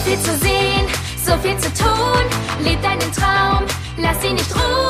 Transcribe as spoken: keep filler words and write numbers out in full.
viel zu sehen, so viel zu tun. Leb deinen Traum, lass ihn nicht ruhen.